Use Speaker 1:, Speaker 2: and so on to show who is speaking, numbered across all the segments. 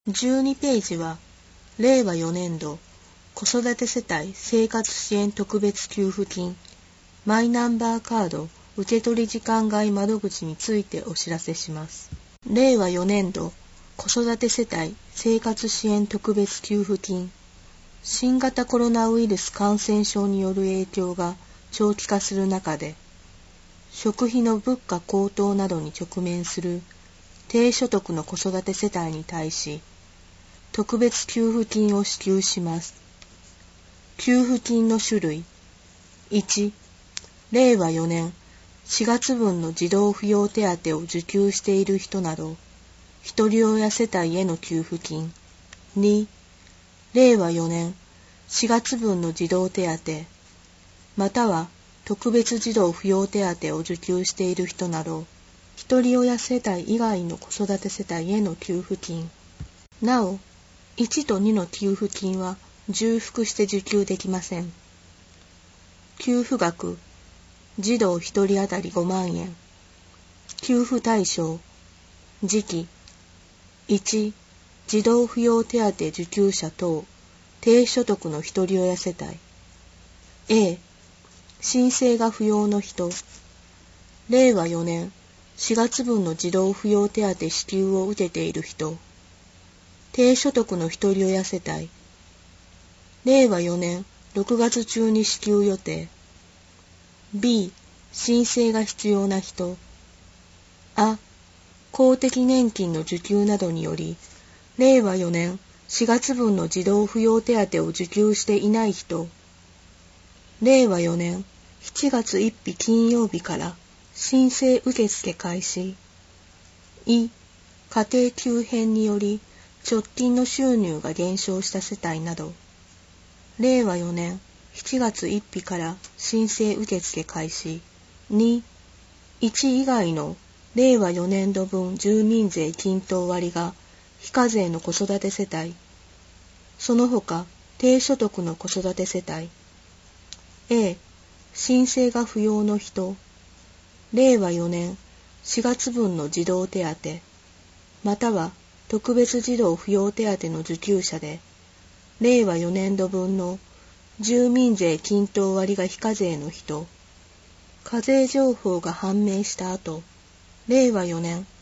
Speaker 1: 12ページは、令和4年度子育て世帯生活支援特別給付金マイナンバーカード受取時間外窓口についてお知らせします。令和4年度子育て世帯生活支援特別給付金、新型コロナウイルス感染症による影響が長期化する中で、食費の物価高騰などに直面する低所得の子育て世帯に対し、特別給付金を支給します。給付金の種類。1、令和4年4月分の児童扶養手当を受給している人など、ひとり親世帯への給付金。2、令和4年4月分の児童手当、または特別児童扶養手当を受給している人など、ひとり親世帯以外の子育て世帯への給付金。なお、1と2の給付金は重複して受給できません。給付額、児童1人当たり5万円。給付対象、時期、1、児童扶養手当受給者等、低所得のひとり親世帯。A、申請が不要の人。令和4年4月分の児童扶養手当支給を受けている人。低所得のひとり親世帯。令和4年6月中に支給予定。B、申請が必要な人。あ、公的年金の受給などにより、令和4年4月分の児童扶養手当を受給していない人。令和4年7月1日金曜日から申請受付開始。い、家庭急変により直近の収入が減少した世帯など。令和4年7月1日から申請受付開始。2、1以外の令和4年度分住民税均等割が非課税の子育て世帯。その他低所得の子育て世帯。A、申請が不要の人。令和4年4月分の児童手当、または特別児童扶養手当の受給者で、令和4年度分の住民税均等割が非課税の人。課税情報が判明した後、令和4年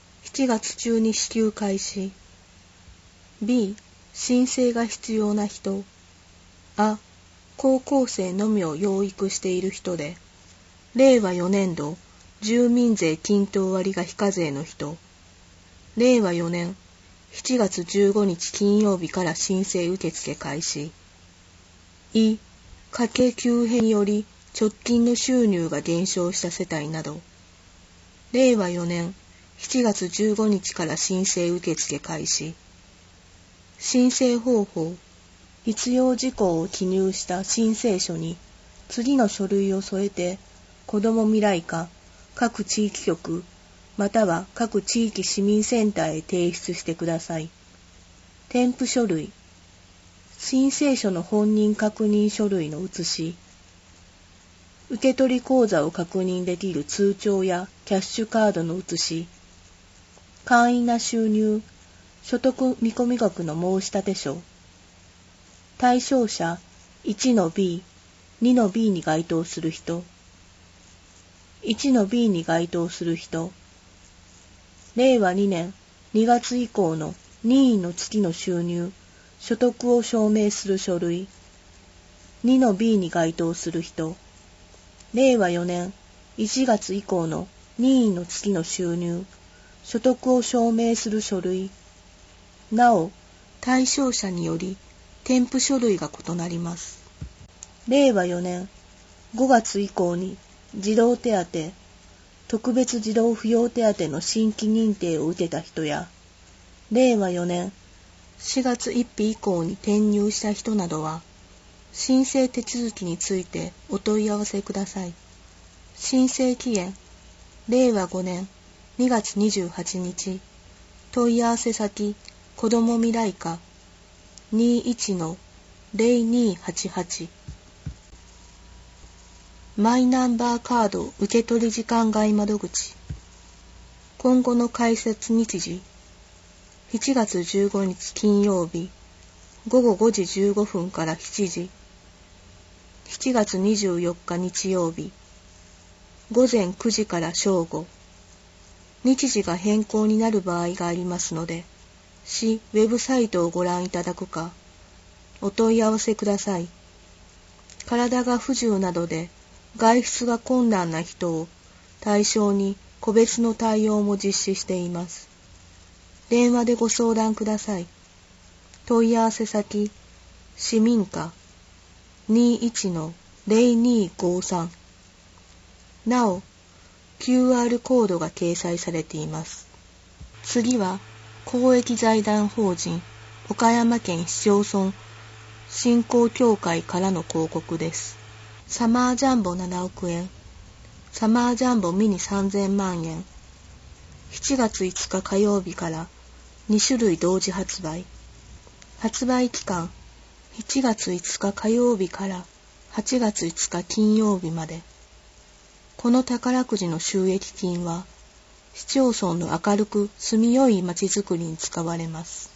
Speaker 1: 7月中に支給開始。B、申請が必要な人。あ、高校生のみを養育している人で、令和4年度住民税均等割が非課税の人。令和4年7月15日金曜日から申請受付開始。い、家計急変により直近の収入が減少した世帯など。令和4年7月15日から申請受付開始。申請方法、必要事項を記入した申請書に次の書類を添えて、子ども未来課、各地域局、または各地域市民センターへ提出してください。添付書類、申請書の本人確認書類の写し、受取口座を確認できる通帳やキャッシュカードの写し、簡易な収入、所得見込み額の申立書、対象者 1-B、2-B に該当する人、1-B に該当する人、令和2年2月以降の任意の月の収入、所得を証明する書類、2-B に該当する人、令和4年1月以降の任意の月の収入、所得を証明する書類。なお、対象者により添付書類が異なります。令和4年5月以降に児童手当、特別児童扶養手当の新規認定を受けた人や、令和4年4月1日以降に転入した人などは、申請手続きについてお問い合わせください。申請期限、令和5年2月28日、問い合わせ先、子ども未来課 21-0288。マイナンバーカード受取時間外窓口。今後の開設日時。 7月15日金曜日、午後5時15分から7時。7月24日日曜日、午前9時から正午。日時が変更になる場合がありますので、市ウェブサイトをご覧いただくか、お問い合わせください。体が不自由などで外出が困難な人を対象に個別の対応も実施しています。電話でご相談ください。問い合わせ先、市民課 21-0253。なお、QR コードが掲載されています。次は、公益財団法人岡山県市町村振興協会からの広告です。サマージャンボ7億円、サマージャンボミニ3000万円。7月5日火曜日から2種類同時発売。発売期間、7月5日火曜日から8月5日金曜日まで。この宝くじの収益金は、市町村の明るく住みよい街づくりに使われます。